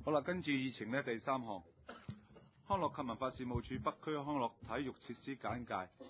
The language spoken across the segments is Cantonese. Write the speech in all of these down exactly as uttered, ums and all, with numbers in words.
好啦，跟住議程呢，第三項，康樂及文化事務署北區康樂體育設施簡介。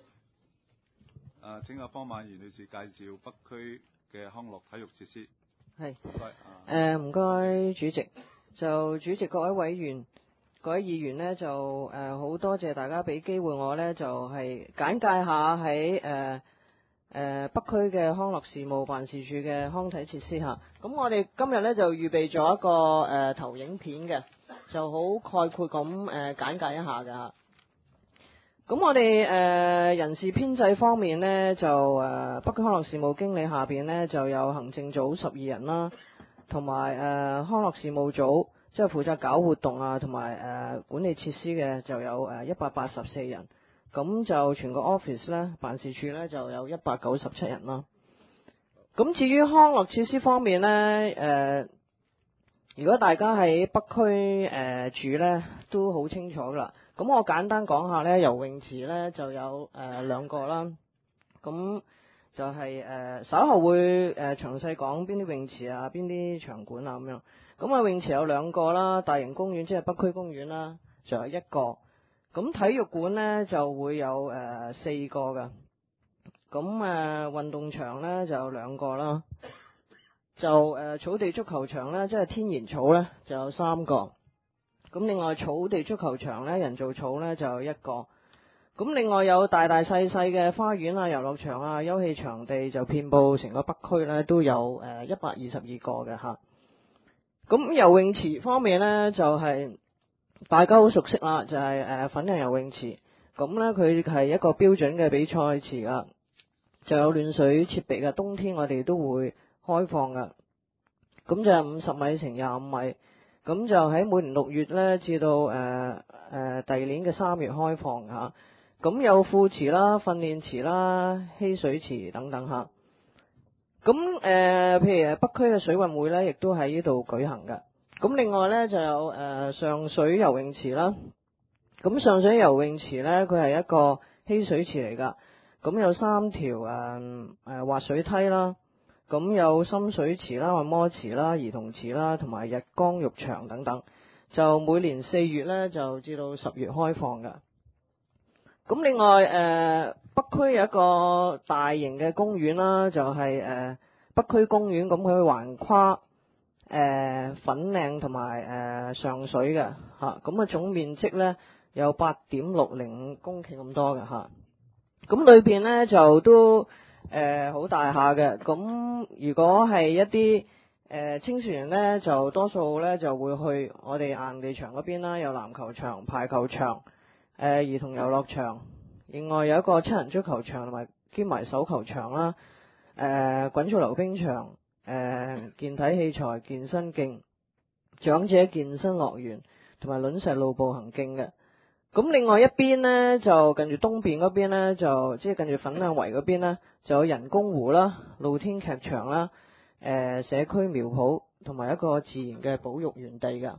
誒，請阿方曼賢女士介紹北區嘅康樂體育設施。 係。 唔該。 誒，唔該，主席。就主席各位委員、各位議員呢，就誒好多謝大家俾機會我呢，就係、是、簡介下喺誒誒北區嘅康樂事務辦事處嘅康體設施嚇。咁我哋今日呢，就預備咗一個誒、呃、投影片嘅，就好概括咁誒、呃、簡介一下嘅嚇。咁我哋誒、呃、人事編制方面呢，就誒、呃、北區康樂事務經理下邊呢，就有行政組十二人啦。同埋誒康樂事務組，即係負責搞活動啊，同埋誒管理設施嘅就有誒一百八十四人，咁就全個 office 咧辦事處咧就有一百九十七人啦。咁至於康樂設施方面咧，誒、呃、如果大家喺北區誒、呃、住咧，都好清楚噶啦。咁我簡單講下咧，游泳池咧就有誒、呃、兩個啦，咁。就係、是、誒、呃、稍後會誒、呃、詳細講邊啲泳池啊，邊啲場館啊咁樣。咁啊泳池有兩個啦，大型公園即係北區公園啦，就有一個。咁體育館呢就會有誒、呃、四個嘅。咁誒、呃、運動場呢就有兩個啦。就誒、呃、草地足球場呢，即係天然草呢，就有三個。咁另外草地足球場呢，人造草呢，就有一個。咁另外有大大細細嘅花園啊、遊樂場啊、休憩場地就遍佈成個北區咧，都有誒一百二十二個嘅嚇。咁游泳池方面呢，就係、是、大家好熟悉啦，就係、是、誒粉嶺游泳池。咁呢，佢係一個標準嘅比賽池啊，就有暖水設備嘅，冬天我哋都會開放㗎。咁就係五十米乘廿五米，咁就喺每年六月呢，至到誒誒第二年嘅三月開放嚇。咁有副池啦、訓練池啦、嬉水池等等嚇。咁誒、呃，譬如北區嘅水運會咧，亦都喺呢度舉行嘅。咁另外咧就有誒、呃、上水游泳池啦。咁上水游泳池咧，佢係一個嬉水池嚟噶。咁有三條誒誒滑水梯啦。咁有深水池啦、按摩池啦、兒童池啦，同埋日光浴場等等。就每年四月咧，就至到十月開放嘅。咁另外誒、呃、北區有一個大型嘅公園啦，就係、是、誒、呃、北區公園，咁佢橫跨誒、呃、粉嶺同埋誒上水嘅嚇，咁啊總面積咧有八點六零五公頃咁多嘅嚇，咁裏邊咧就都誒好、呃、大下嘅，咁如果係一啲誒、呃、青少年咧，就多數咧就會去我哋硬地場嗰邊啦，有籃球場、排球場。誒、呃、兒童遊樂場，另外有一個七人足球場同埋兼埋手球場啦。誒、呃、滾草溜冰場，誒、呃、健體器材健身徑，長者健身樂園同埋卵石路步行徑嘅。咁另外一邊呢，就近住東邊嗰邊呢，就即係近住粉嶺圍嗰邊呢，就有人工湖啦、露天劇場啦、誒、呃、社區苗圃同埋一個自然嘅保育園地㗎。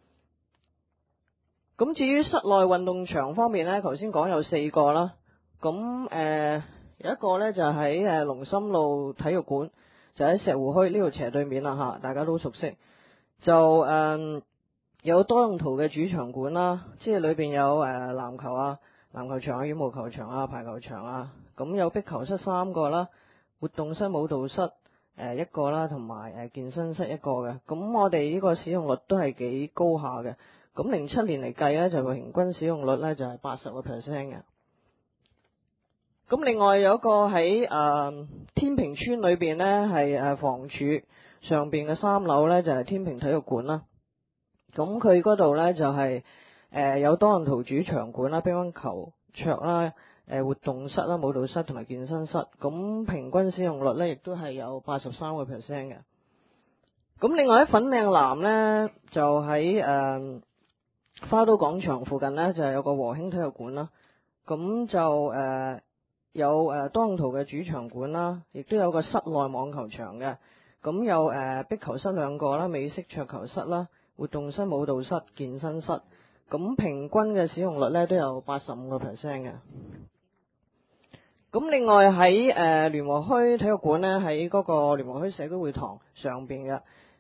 咁至於室內運動場方面呢，頭先講有四個啦。咁誒、呃、有一個呢，就喺誒龍琛路體育館，就喺石湖墟呢度斜對面啦嚇，大家都熟悉。就誒、呃、有多用途嘅主場館啦，即係裏邊有誒、呃、籃球啊、籃球場啊、羽毛球場啊、排球場啊。咁有壁球室三個啦，活動室、舞蹈室誒、呃、一個啦，同埋誒健身室一個嘅。咁我哋呢個使用率都係幾高下嘅。咁零七年嚟計咧，就平均使用率咧就係八十個 percent 嘅。咁另外有一個喺誒、呃、天平村裏邊咧，係誒房署上邊嘅三樓咧，就係、是、天平體育館啦。咁佢嗰度咧就係、是、誒、呃、有多用途主場館啦、乒乓球桌啦、誒、呃、活動室啦、舞蹈室同埋健身室。咁平均使用率咧，亦都係有八十三個 percent 嘅。咁另外喺粉嶺南咧，就喺誒、呃花都廣場附近呢，就係有個和興體育館啦，咁就誒、呃、有誒多用途嘅主場館啦，亦都有個室內網球場嘅，咁有誒、呃、壁球室兩個啦，美式桌球室啦，活動室、舞蹈室、健身室，咁平均嘅使用率呢都有八十五個 percent 嘅。咁另外喺誒聯和墟體育館呢，喺嗰個聯和墟社區會堂上邊嘅，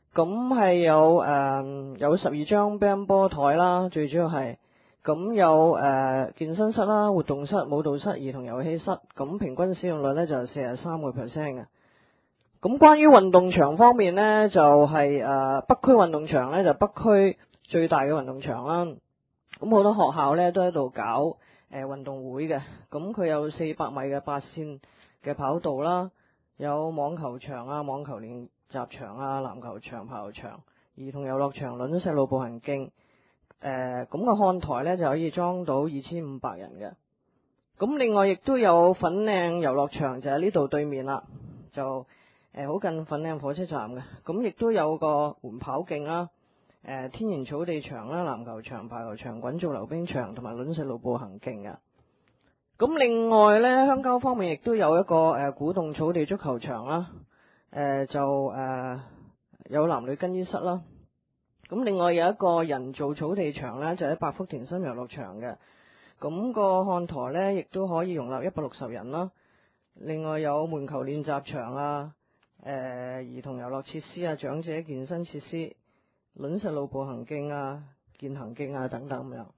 咁係有誒、呃、有十二張乒乓波台啦，最主要係咁有誒、呃、健身室啦、活動室、舞蹈室、兒童遊戲室，咁平均使用率咧就係四十三個 percent 嘅。咁關於運動場方面咧，就係、是、誒、呃、北區運動場咧就北區最大嘅運動場啦。咁好多學校咧都喺度搞誒、呃、運動會嘅。咁佢有四百米嘅八線嘅跑道啦，有網球場啊、網球練習場啊、籃球場、排球場、兒童遊樂場、輪石路步行徑。誒咁個看台咧就可以裝到二千五百人嘅。咁另外亦都有粉嶺遊樂場，就喺呢度對面啦，就誒好、呃、近粉嶺火車站嘅。咁亦都有個緩跑徑啦、誒、呃、天然草地場啦、籃球場、排球場、滾軸溜冰場同埋輪石路步行徑嘅。咁另外咧，鄉郊方面亦都有一個誒、呃、古洞草地足球場啦，誒、呃、就誒、呃、有男女更衣室啦。咁另外有一個人造草地場咧，就喺百福田新遊樂場嘅。咁個看台咧，亦都可以容納一百六十人啦。另外有門球練習場啊、誒、呃、兒童遊樂設施啊、長者健身設施、輪石路步行徑啊、健行徑啊等等咁樣。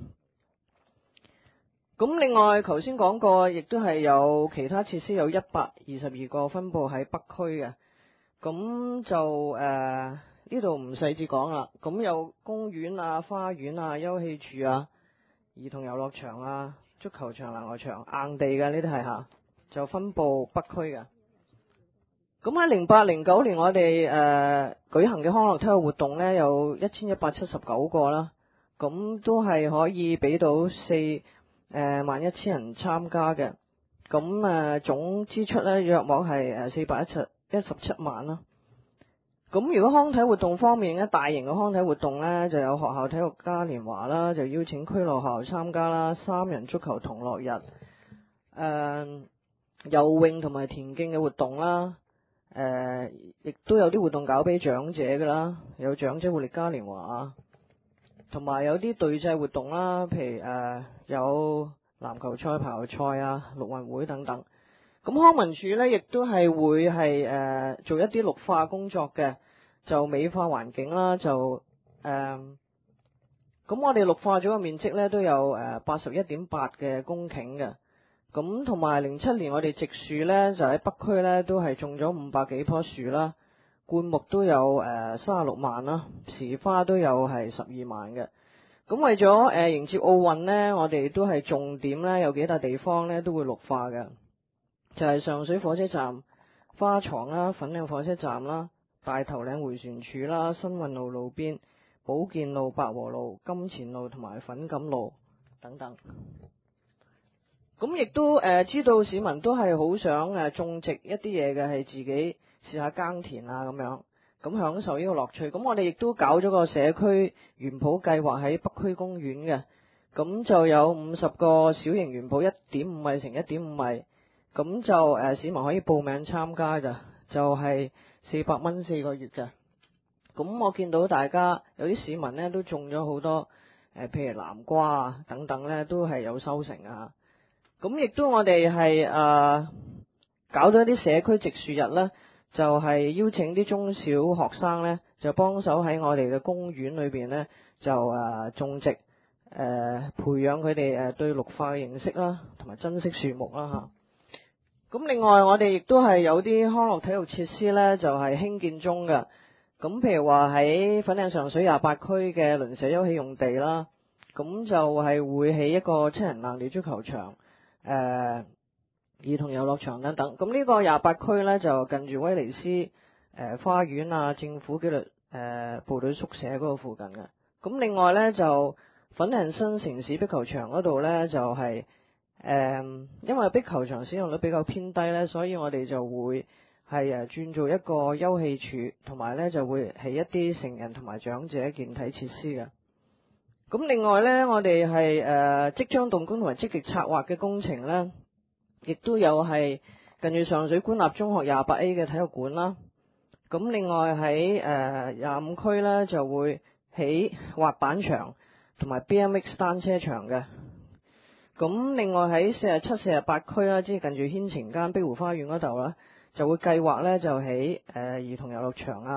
咁另外頭先講過，亦都係有其他設施，有一百二十二個分佈喺北區嘅。咁就誒呢度唔細緻講啦。咁有公園啊、花園啊、休憩處啊、兒童遊樂場啊、足球場、籃球場，硬地嘅呢啲係嚇，就分佈北區嘅。咁喺零八零九年我哋誒、呃、舉行嘅康樂體育活動呢，有一千一百七十九個啦。咁都係可以俾到四誒萬一千人參加嘅。咁誒、呃、總支出呢，約莫係誒四百一十一十七萬啦。咁如果康體活動方面咧，大型嘅康體活動呢，就有學校體育嘉年華啦，就邀請區內學校參加啦，三人足球同樂日，誒、呃、游泳同埋田徑嘅活動啦，誒、呃、亦都有啲活動搞俾長者㗎啦，有長者活力嘉年華啊，同埋有啲隊際活動啦，譬如誒、呃、有籃球賽、排球賽啊、陸運會等等。咁康文署呢，亦都係會係誒、呃、做一啲綠化工作嘅，就美化環境啦，就誒咁、呃、我哋綠化咗嘅面積呢，都有誒八十一點八嘅公頃嘅。咁同埋零七年我哋植樹呢，就喺北區呢，都係種咗五百幾棵樹啦，灌木都有誒三十六萬啦，時花都有係十二萬嘅。咁為咗誒、呃、迎接奧運呢，我哋都係重點呢，有幾笪地方呢，都會綠化嘅。就係上水火車站、花床啦、粉嶺火車站啦、大頭嶺迴旋處啦、新運路路邊、寶劍路、百和路、金錢路同埋粉錦路等等。咁亦都誒、呃、知道市民都係好想誒種植一啲嘢嘅，係自己試下耕田啊咁樣，咁享受呢個樂趣。咁我哋亦都搞咗個社區園圃計劃喺北區公園嘅，咁就有五十個小型園圃，一點五米乘一點五米。咁就誒、呃、市民可以報名參加㗎，就係四百蚊四個月嘅。咁我見到大家有啲市民呢都種咗好多誒、呃，譬如南瓜啊等等呢都係有收成啊。咁亦都我哋係誒搞咗一啲社區植樹日呢，就係、是、邀請啲中小學生呢，就幫手喺我哋嘅公園裏邊呢，就誒、呃、種植誒、呃，培養佢哋誒對綠化嘅認識啦，同埋珍惜樹木啦嚇。咁另外我哋亦都係有啲康樂體育設施呢，就係、是、興建中嘅。咁譬如話喺粉嶺上水廿八區嘅鄰舍休憩用地啦，咁就係會起一個七人硬地足球場、誒、呃、兒童遊樂場等等。咁呢個廿八區呢，就近住威尼斯誒、呃、花園啊、政府紀律誒、呃、部隊宿舍嗰個附近嘅。咁另外呢，就粉嶺新城市壁球場嗰度呢，就係、是。誒、嗯，因為壁球場使用率比較偏低呢，所以我哋就會係誒轉做一個休憩處，同埋呢就會起一啲成人同埋長者健體設施嘅。咁另外呢，我哋係誒即將動工同埋積極策劃嘅工程呢，亦都有係近住上水官立中學廿八 A 嘅體育館啦。咁另外喺誒廿五區呢，就會起滑板場同埋 B M X 單車場嘅。咁另外喺四十七、四十八區啦，即係近住牽晴間碧湖花園嗰度啦，就會計劃咧就起誒兒童遊樂場啊、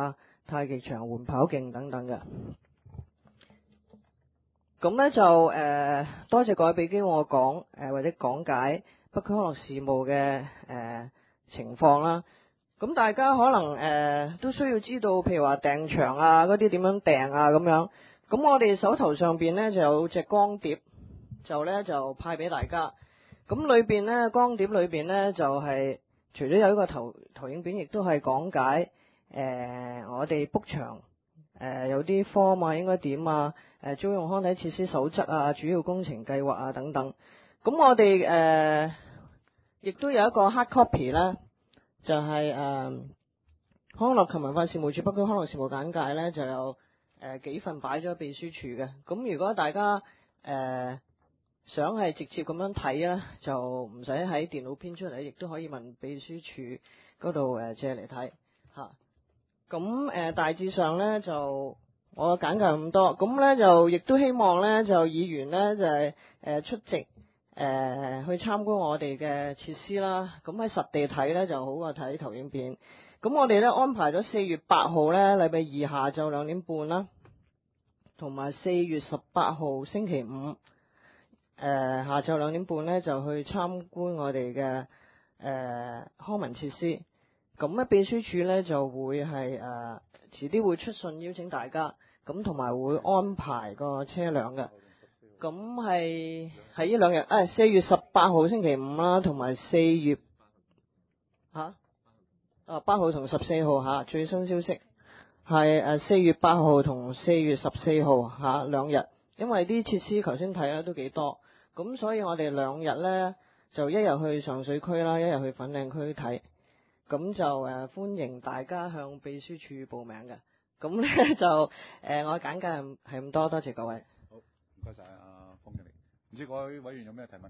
太極場、緩跑徑等等嘅。咁咧就誒、呃、多謝各位俾機會我講誒、呃、或者講解北區康樂事務嘅誒、呃、情況啦。咁大家可能誒、呃、都需要知道，譬如話訂場啊嗰啲點樣訂啊咁樣。咁我哋手頭上邊咧就有隻光碟，就咧就派俾大家。咁裏邊咧光碟裏邊咧就係、是、除咗有一個投投影片，亦都係講解誒、呃、我哋 book 場。誒、呃、有啲 form 啊，應該點啊？誒、呃、租用康體設施守則啊，主要工程計劃啊等等。咁我哋誒亦都有一個 hard copy 啦，就係、是、誒、呃、康樂及文化事務處北區康樂事務簡介咧，就有誒、呃、幾份擺咗秘書處嘅。咁如果大家誒、呃、想係直接咁樣睇啊，就唔使喺電腦編出嚟，亦都可以問秘書處嗰度誒借嚟睇嚇。咁誒、呃、大致上咧就我簡介咁多，咁咧就亦都希望咧就議員咧就係、是、誒、呃、出席誒、呃、去參觀我哋嘅設施啦。咁喺實地睇咧就好過睇投影片。咁我哋咧安排咗四月八號咧禮拜二下晝兩點半啦，同埋四月十八號星期五誒、呃、下晝兩點半咧就去參觀我哋嘅誒康文設施。咁咧秘書處咧就會係誒、呃、遲啲會出信邀請大家，咁同埋會安排個車輛嘅。咁係喺呢兩日，誒四月十八號星期五啦，同埋四月嚇，啊八號同十四號嚇最新消息係誒四月八號同四月十四號嚇兩日，因為啲設施頭先睇咧都幾多，咁所以我哋兩日咧就一日去上水區啦，一日去粉嶺區睇。咁就誒、呃、歡迎大家向秘書處報名嘅。咁咧就誒、呃、我簡介係係咁多，多謝各位。 好，唔該晒阿方經理。唔知各位委員有咩提問？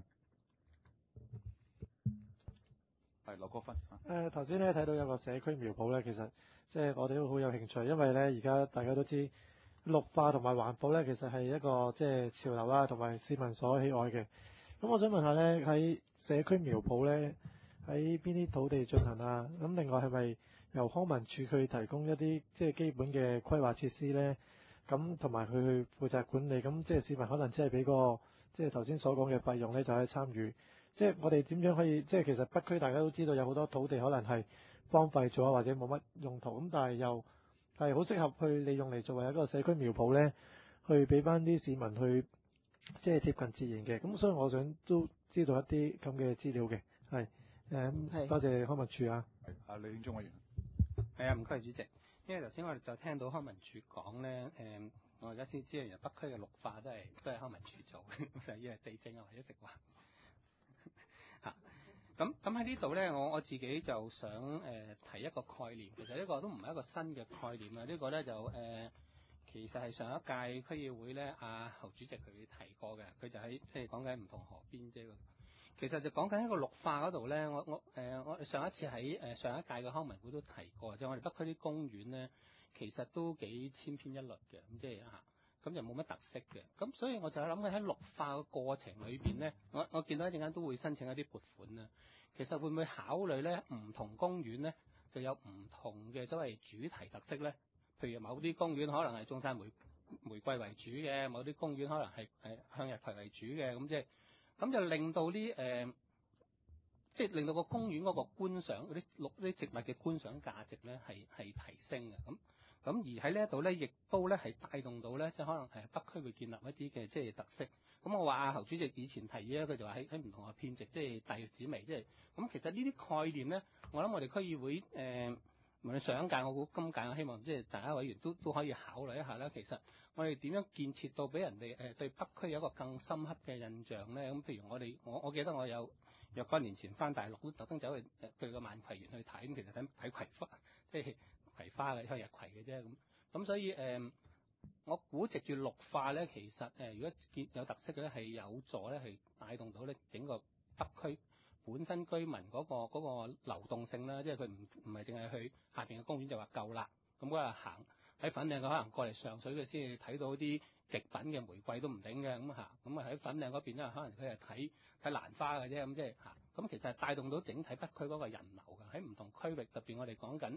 係劉國勳。 誒頭先咧睇到有個社區苗圃咧，其實即係我哋都好有興趣，因為咧而家大家都知綠化同埋環保咧，其實係一個即係潮流啦，同埋市民所喜愛嘅。咁我想問下咧，喺社區苗圃咧，喺邊啲土地進行啊？咁另外係咪由康文署去提供一啲即係基本嘅規劃設施咧？咁同埋佢去負責管理，咁即係市民可能只係俾個即係頭先所講嘅費用咧，就可以參與。即係我哋點樣可以即係其實北區大家都知道有好多土地可能係荒廢咗或者冇乜用途，咁但係又係好適合去利用嚟作為一個社區苗圃咧，去俾翻啲市民去即係貼近自然嘅。咁所以我想都知道一啲咁嘅資料嘅，係。誒，多謝康文署啊。 係，阿李永忠委員。 係啊，唔該主席。因為頭先我哋就聽到康文署講咧，誒、嗯，我而家先知道原來北區嘅綠化都係都係康文署做嘅，咁就以為地政啊或者食環嚇。咁咁喺呢度咧，我我自己就想誒、呃、提一個概念，其實呢個都唔係一個新嘅概念啊。這個、呢個咧就誒、呃，其實係上一屆區議會咧，阿、啊、侯主席佢提過嘅，佢就喺即係講緊唔同河邊啫。其實就講緊一個綠化嗰度咧，我我誒、呃、我上一次喺誒、呃、上一屆嘅康文會都提過，就係、我哋北區啲公園咧，其實都幾千篇一律嘅，咁即係嚇，咁就冇乜特色嘅。咁所以我就諗緊喺綠化嘅過程裏邊咧，我我見到一陣間都會申請一啲撥款啦。其實會唔會考慮咧唔同公園咧就有唔同嘅所謂主題特色咧？譬如某啲公園可能係中山玫玫瑰為主嘅，某啲公園可能係係向日葵為主嘅，咁即係。咁就令到啲誒、呃，即係令到個公園嗰個觀賞嗰啲綠啲植物嘅觀賞價值咧，係係提升嘅。咁咁而喺呢一度咧，亦都咧係帶動到咧，即係可能係北區會建立一啲嘅即係特色。咁我話阿侯主席以前提議咧，佢就話喺喺唔同嘅編值，即係大月紫薇，即係咁。其實呢啲概念咧，我諗我哋區議會誒、呃，無論上一屆我估今屆，我希望即係大家委員都都可以考慮一下啦。其實我哋點樣建設到俾人哋誒對北區有一個更深刻嘅印象咧？咁譬如我哋我我記得我有若干年前翻大陸都特登走去誒對個萬葵園去睇，咁其實睇睇葵花，即係葵花嘅向日葵嘅啫。咁咁所以誒、呃，我估藉住綠化咧，其實誒、呃、如果見有特色嘅咧，係有助咧係帶動到咧整個北區本身居民嗰、嗰個嗰個流動性啦，即係佢唔唔係淨係去下邊嘅公園就話夠啦，咁嗰日行。喺粉嶺佢可能過嚟上水佢先至睇到啲極品嘅玫瑰都唔頂嘅咁嚇，咁啊喺粉嶺嗰邊咧，可能佢係睇睇蘭花嘅啫，咁即係嚇，咁其實係帶動到整體北區嗰個人流嘅，喺唔同區域特別我哋講緊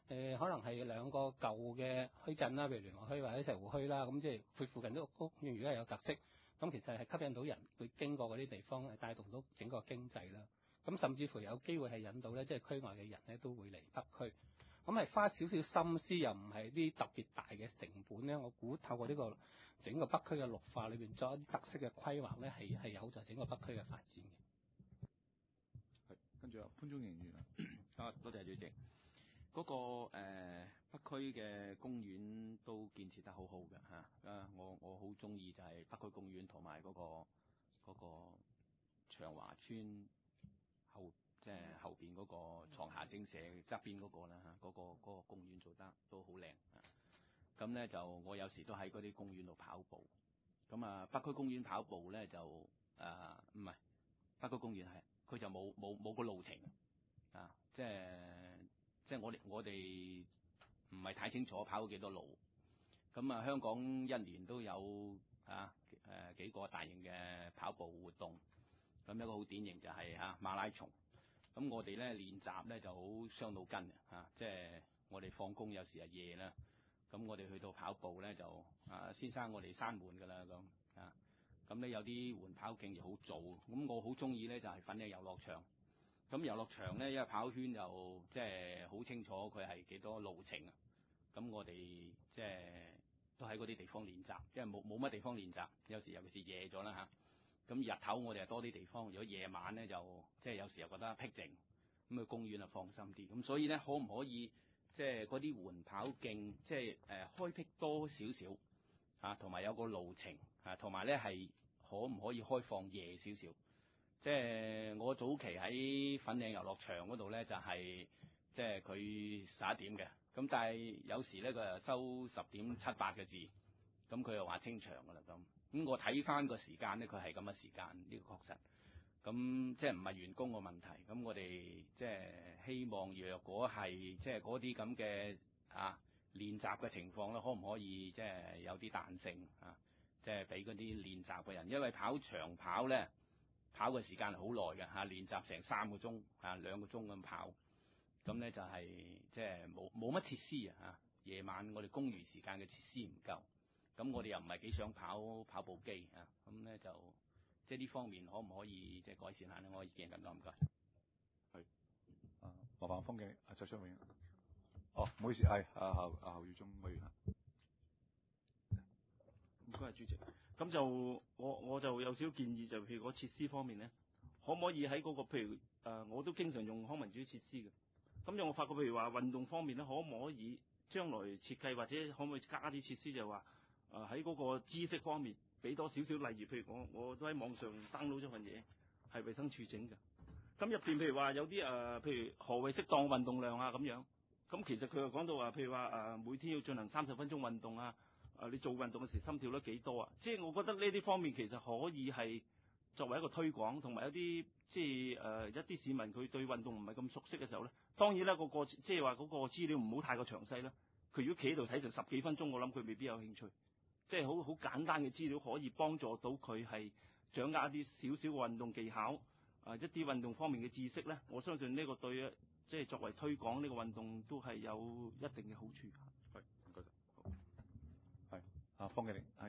誒、呃、可能係兩個舊嘅墟鎮啦，譬如聯和墟或者石湖墟啦，咁即係佢附近啲屋苑如果係有特色，咁其實係吸引到人會經過嗰啲地方，係帶動到整個經濟啦。咁甚至乎有機會係引到咧，即係區外嘅人咧都會嚟北區。咁係花少少心思，又唔係啲特別大嘅成本咧。我估透過呢個整個北區嘅綠化裏邊作一啲特色嘅規劃咧，係係有助整個北區嘅發展嘅。 係，跟住啊潘忠盈議員啊，多謝主席。嗰、那個、呃、北區嘅公園都建設得好好嘅嚇。啊，我我好中意就係北區公園同埋嗰個嗰、那個長華村後。即係後邊嗰個床下精舍側邊嗰個啦嚇，嗰、那個嗰、那個公園做得都好靚啊！咁咧就我有時都喺嗰啲公園度跑步。咁啊，北區公園跑步咧就誒唔係北區公園係佢就冇冇冇個路程啊！即係即係我哋我哋唔係太清楚跑咗幾多路。咁啊，香港一年都有啊誒、呃、幾個大型嘅跑步活動。咁一個好典型就係、是、嚇、啊、馬拉松。咁我哋咧練習咧就好傷腦筋嘅嚇，即係我哋放工有時係夜啦，咁我哋去到跑步咧就啊先生我哋閂門㗎啦咁啊，咁咧有啲緩跑徑又好早，咁我好中意咧就係粉嶺遊樂場，咁遊樂場咧因為跑圈就即係好清楚佢係幾多路程啊，咁我哋即係都喺嗰啲地方練習，因為冇冇乜地方練習，有時尤其是夜咗啦嚇。咁日頭我哋係多啲地方，如果夜晚咧就即係有時又覺得僻靜，咁去公園啊放心啲。咁所以咧可唔可以即係嗰啲緩跑徑，即係誒、呃、開闢多少少啊，同埋有個路程啊，同埋咧係可唔可以開放夜少少？即係我早期喺粉嶺遊樂場嗰度咧，就係、是、即係佢十一點嘅，咁但係有時咧佢又收十點七八嘅字，咁佢又話清場㗎啦咁。咁我睇翻個時間咧，佢係咁嘅時間，呢、這個確實。咁即係唔係員工嘅問題。咁我哋即係希望，若果係即係嗰啲咁嘅啊練習嘅情況咧，可唔可以即係有啲彈性啊？即係俾嗰啲練習嘅人，因為跑長跑咧，跑嘅時間係好耐嘅嚇，練習成三個鐘啊兩個鐘咁跑。咁咧就係、是、即係冇冇乜設施啊嚇。夜晚我哋公餘時間嘅設施唔夠。咁我哋又唔係幾想跑跑步機啊，咁咧就即係呢方面可唔可以即係改善下咧？我意見咁多，唔該。 係啊，麻煩風景啊，周昌永。哦，唔好意思，係啊侯啊侯耀忠委員。 唔該，主席。咁就我我就有少少建議，就譬如嗰設施方面咧，可唔可以喺嗰、那個譬如誒、呃，我都經常用康文署設施嘅。咁就我發覺，譬如話運動方面咧，可唔可以將來設計或者可唔可以加啲設施，就話？誒喺嗰個知識方面俾多少少，例如譬如我我都喺網上 download 咗份嘢，係衛生署整嘅。咁入邊譬如話有啲誒、呃，譬如何謂適當運動量啊咁樣。咁其實佢又講到話，譬如話誒、呃、每天要進行三十分鐘運動啊。誒、呃、你做運動嘅時心跳率幾多啊？即係我覺得呢啲方面其實可以係作為一個推廣，同埋一啲即係誒、呃、一啲市民佢對運動唔係咁熟悉嘅時候咧，當然啦個個即係話嗰個資料唔好太過詳細啦。佢如果企喺度睇成十幾分鐘，我諗佢未必有興趣。即係好好簡單嘅資料，可以幫助到佢係掌握一啲少少嘅運動技巧，啊、呃、一啲運動方面嘅知識咧。我相信呢個對即係作為推廣呢個運動都係有一定嘅好處。 係，唔該晒。係啊，方記玲係。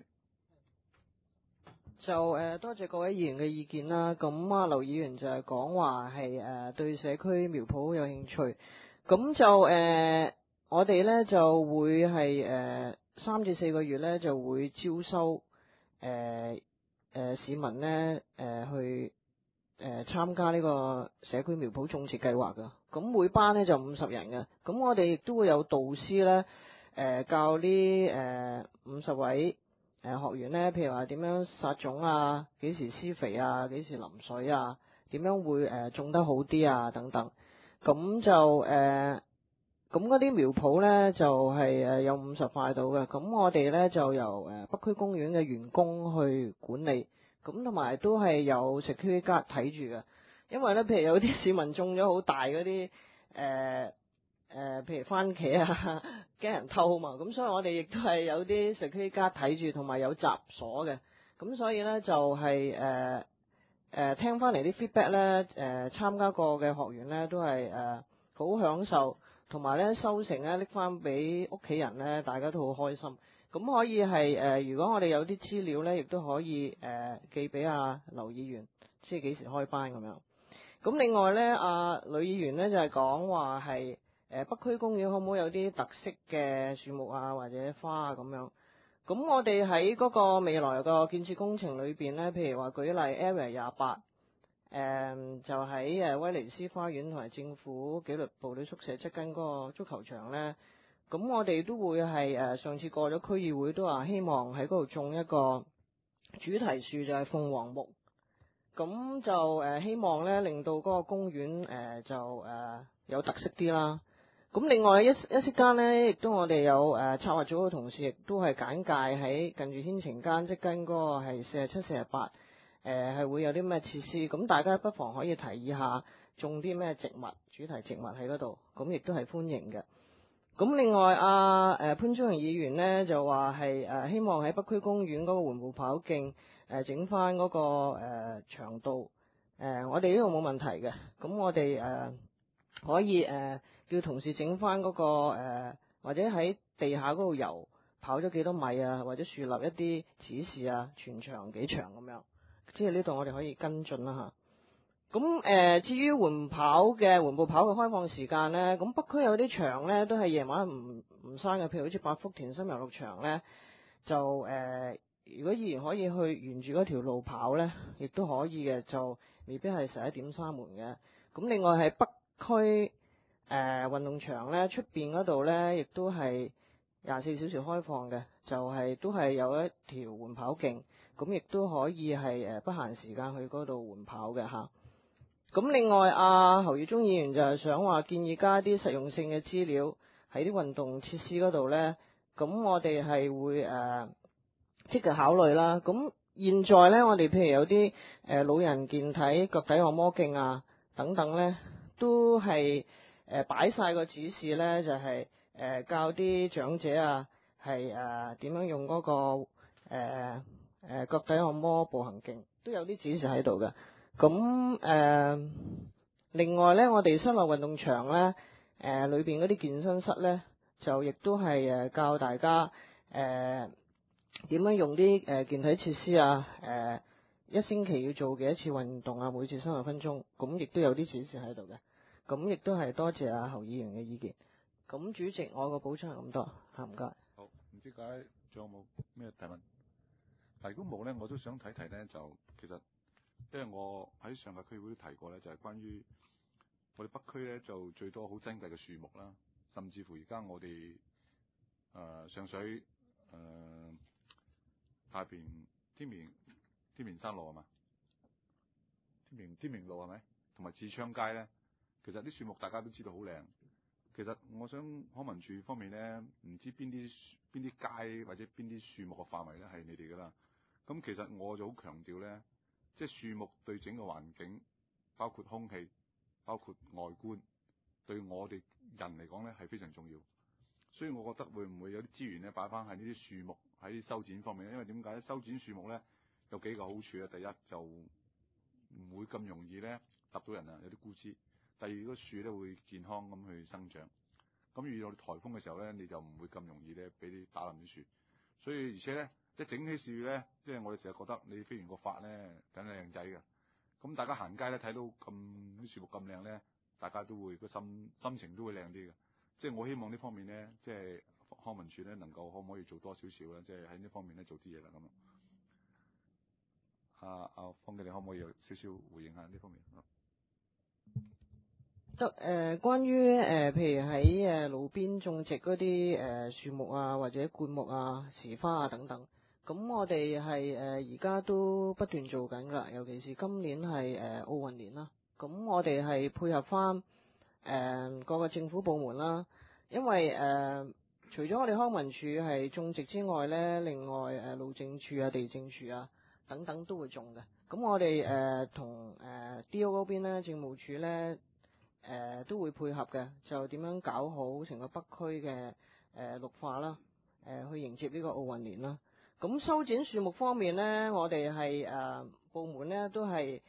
就誒、呃、多謝各位議員嘅意見啦。咁啊，劉議員就係講話係誒對社區苗圃好有興趣。咁就誒、呃、我哋咧就會係誒。呃三至四個月咧就會招收誒誒、呃呃、市民咧誒、呃、去誒參、呃、加呢個社區苗圃種植計劃噶。咁每班咧就五十人嘅。咁我哋亦都會有導師咧誒、呃、教呢誒五十位誒、呃、學員咧，譬如話點樣撒種啊，幾時施肥啊，幾時淋水啊，點樣會誒、呃、種得好啲啊等等。咁就誒。呃咁嗰啲苗圃咧就係誒有五十塊到嘅，咁我哋咧就由誒北區公園嘅員工去管理，咁同埋都係有食 security guard 睇住嘅，因為咧譬如有啲市民種咗好大嗰啲誒誒，譬如番茄啊，驚人偷嘛，咁所以我哋亦都係有啲食 security guard 睇住，同埋有閘鎖嘅，咁所以咧就係誒誒聽翻嚟啲 feedback 咧，誒參加過嘅學員咧都係誒好享受。 同埋咧收成咧拎翻俾屋企人咧，大家都好開心。咁可以係誒、呃，如果我哋有啲資料咧，亦都可以誒、呃、寄俾阿劉議員，即係幾時開班咁樣。咁另外咧，阿呂議員咧就係講話係誒北區公園可唔可以有啲特色嘅樹木啊，或者花啊咁樣。咁我哋喺嗰個未來個建設工程裏邊咧，譬如話舉例 Area 廿八，誒就喺誒威尼斯花園同埋政府紀律部隊宿舍側跟嗰個足球場咧。咁我哋都會係誒上次過咗區議會都話希望喺嗰度種一個主題樹，就係鳳凰木。咁就誒希望咧令到嗰個公園誒就誒有特色啲啦。咁另外一一息間咧，亦都我哋有誒策劃組嘅同事，亦都係簡介喺近住牽晴間，即跟嗰個係四十七、四十八誒係會有啲咩設施。咁大家不妨可以提議下種啲咩植物、主題植物喺嗰度，咁亦都係歡迎嘅。咁另外阿誒潘忠榮議員咧就話係誒希望喺北區公園嗰個緩步跑徑誒整翻嗰個誒長度誒，我哋呢度冇問題嘅。咁我哋誒可以誒叫同事整翻嗰個誒，或者喺地下嗰度游跑咗幾多米啊，或者樹立一啲指示啊，全長幾長咁樣。即係呢度我哋可以跟進啦嚇。咁誒、呃，至於緩跑嘅緩步跑嘅開放時間咧，咁北區有啲場咧都係夜晚唔唔閂嘅，譬如好似百福田心遊樂場咧，就誒、呃，如果依然可以去沿住嗰條路跑咧，亦都可以嘅，就未必係十一點閂門嘅。咁另外係北區誒、呃、運動場咧，出邊嗰度咧，亦都係廿四小時開放嘅，就係、是、都係有一條緩跑徑，咁亦都可以係誒不限時間去嗰度緩跑嘅嚇。咁另外，阿侯耀忠議員就係想話建議加啲實用性嘅資料喺啲運動設施嗰度咧。咁我哋係會誒積極考慮啦。咁現在咧，我哋譬如有啲誒老人健體腳底按摩徑啊等等咧，都係誒擺晒個指示咧，就係、是、誒教啲長者啊係誒點樣用嗰、那個誒誒、呃呃、腳底按摩步行徑，都有啲指示喺度嘅。咁誒、呃，另外咧，我哋室內運動場咧，誒裏邊嗰啲健身室咧，就亦都係誒教大家誒點樣用啲誒健體設施啊，誒、呃、一星期要做幾多次運動啊，每次三十分鐘，咁亦都有啲指示喺度嘅。咁亦都係多謝阿侯議員嘅意見。咁主席，我個補充係咁多，嚇唔該。 好，唔知解仲有冇咩提問？嗱，如果冇咧，我都想提提咧，就其實。因為我喺上個區會都提過咧，就係、是、關於我哋北區咧就最多好珍貴嘅樹木啦，甚至乎而家我哋誒、呃、上水誒、呃、下邊天明天明山路係嘛？天明天明路係咪？同埋智昌街咧，其實啲樹木大家都知道好靚。其實我想康文署方面咧，唔知邊啲邊啲街或者邊啲樹木嘅範圍咧係你哋㗎啦。咁其實我就好強調咧。即係樹木對整個環境，包括空氣，包括外觀，對我哋人嚟講咧係非常重要。所以我覺得會唔會有啲資源咧擺翻喺呢啲樹木喺修剪方面咧？因為點解咧？修剪樹木咧有幾個好處啊！第一就唔會咁容易咧揼到人啊，有啲枯枝。第二個樹咧會健康咁去生長。咁遇到颱風嘅時候咧，你就唔會咁容易咧俾你打冧啲樹。所以而且咧。即整起樹咧，即係我哋成日覺得你飛完個髮咧，梗係靚仔嘅。咁大家行街咧睇到咁啲樹木咁靚咧，大家都會個心心情都會靚啲嘅。即係我希望呢方面咧，即係康文署咧能夠可唔可以做多少少咧？即係喺呢方面咧做啲嘢啦咁啊。阿阿方記，你可唔可以有少少回應下呢方面？ 得誒、呃，關於誒、呃，譬如喺誒路邊種植嗰啲誒樹木啊，或者灌木啊、時花啊等等。咁我哋係誒而家都不斷做緊㗎，尤其是今年係誒、呃、奧運年啦。咁我哋係配合翻誒、呃、各個政府部門啦，因為誒、呃、除咗我哋康文署係種植之外咧，另外誒路政署啊、地政署啊等等都會種嘅。咁我哋誒同誒 D O 嗰邊咧，政務處咧誒、呃、都會配合嘅，就點樣搞好成個北區嘅誒綠化啦，誒、呃、去迎接呢個奧運年啦。咁修剪樹木方面咧，我哋係誒部門咧都係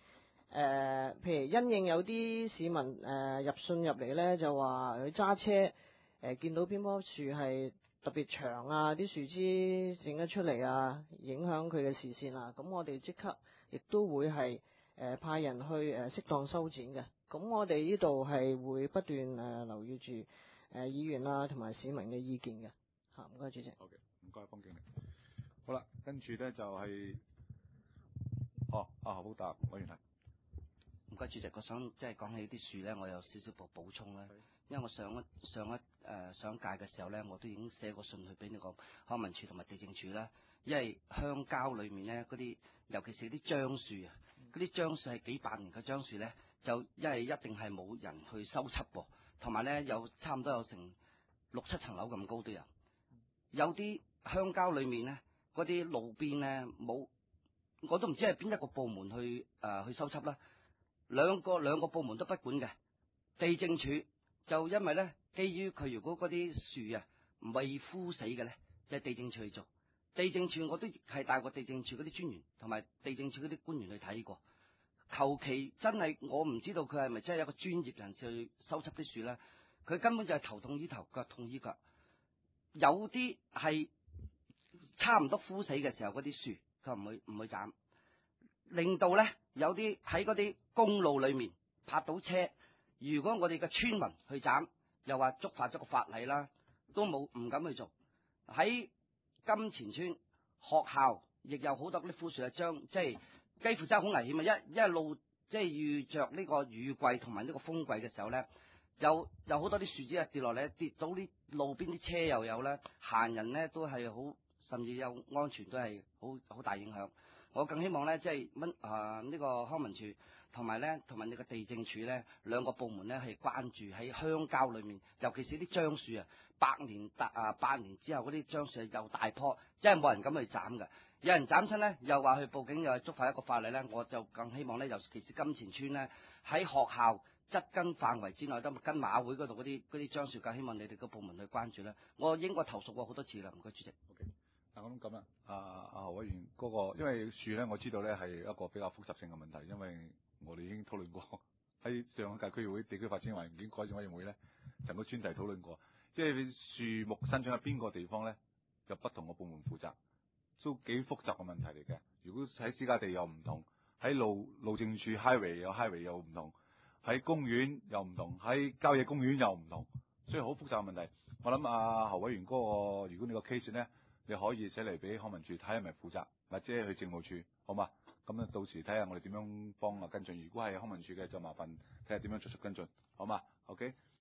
誒，譬如因應有啲市民誒、呃、入信入嚟咧，就話佢揸車誒、呃、見到邊棵樹係特別長啊，啲樹枝整得出嚟啊，影響佢嘅視線啊，咁我哋即刻亦都會係誒、呃、派人去誒、呃、適當修剪嘅。咁我哋呢度係會不斷誒、呃、留意住誒、呃、議員啊同埋市民嘅意見嘅。嚇，唔該主席。 好嘅，唔該方經理。好啦，跟住咧就係、是，哦，阿何福達委員係。 唔該主席，我想即係講起啲樹咧，我有少少補補充咧。因為我上一上一誒、呃、上一屆嘅時候咧，我都已經寫過信去俾呢個康文署同埋地政署啦。因為鄉郊裏面咧嗰啲，尤其是啲樟樹啊，嗰啲樟樹係幾百年嘅樟樹咧，就因為一定係冇人去修葺喎，同埋咧有差唔多有成六七層樓咁高都有。有啲鄉郊裏面咧，嗰啲路邊咧冇，我都唔知係邊一個部門去誒、呃、去修葺啦。兩個兩個部門都不管嘅，地政署就因為咧，基於佢如果嗰啲樹啊未枯死嘅咧，就係、地政署去做。地政署我都係帶過地政署嗰啲專員同埋地政署嗰啲官員去睇過。求其真係我唔知道佢係咪真係一個專業人士去修葺啲樹咧，佢根本就係頭痛醫頭，腳痛醫腳。有啲係差唔多枯死嘅時候，嗰啲樹佢唔會唔會斬。令到咧有啲喺嗰啲公路裏面泊到車，如果我哋嘅村民去斬，又話觸犯咗個法例啦，都冇唔敢去做。喺金錢村學校亦有好多嗰啲枯樹啊，將即係幾乎真係好危險啊！一一路即係遇着呢個雨季同埋呢個風季嘅時候咧，有有好多啲樹枝啊跌落嚟，跌到啲路邊啲車又有咧，行人咧都係好，甚至有安全都係好好大影響。我更希望咧，即係乜啊呢個康文署同埋咧，同埋呢個地政署咧，兩個部門咧係關注喺鄉郊裏面，尤其是啲樟樹啊，百年達啊百年之後嗰啲樟樹又大棵，真係冇人敢去斬㗎。有人斬親咧，又話去報警，又係觸犯一個法例咧。我就更希望咧，尤其是金錢村咧，喺學校側根範圍之內，都跟馬會嗰度嗰啲嗰啲樟樹，更希望你哋個部門去關注啦。我應該投訴過好多次啦，唔該主席。 Okay. 嗱咁咁啊，阿阿何委員嗰、那個，因為樹咧，我知道咧係一個比較複雜性嘅問題，因為我哋已經討論過喺上一屆區議會地區發展環境改善委員會咧，成個專題討論過，即係樹木生長喺邊個地方咧，有不同嘅部門負責，都幾複雜嘅問題嚟嘅。如果喺私家地又唔同，喺路路政處 highway 有 highway 又唔同，喺公園又唔同，喺郊野公園又唔同，所以好複雜嘅問題。我諗阿何委員嗰、那個，如果你個 case 咧，你可以寫嚟俾康文署睇係咪負責，或者去政務處，好嘛？咁咧到時睇下我哋點樣幫啊跟進。如果係康文署嘅，就麻煩睇下點樣作出跟進，好嘛？OK。